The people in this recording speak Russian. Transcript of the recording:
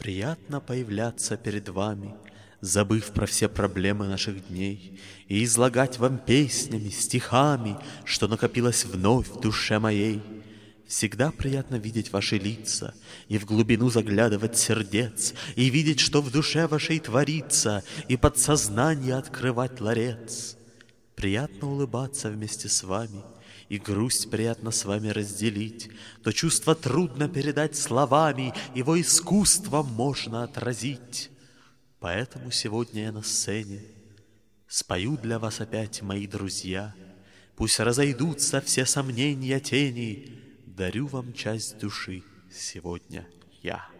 Приятно появляться перед вами, забыв про все проблемы наших дней, и излагать вам песнями, стихами, что накопилось вновь в душе моей. Всегда приятно видеть ваши лица и в глубину заглядывать сердец, и видеть, что в душе вашей творится, и подсознание открывать ларец. Приятно улыбаться вместе с вами, и грусть приятно с вами разделить. То чувство трудно передать словами, его искусством можно отразить. Поэтому сегодня я на сцене спою для вас опять, мои друзья. Пусть разойдутся все сомнения тени, дарю вам часть души сегодня я.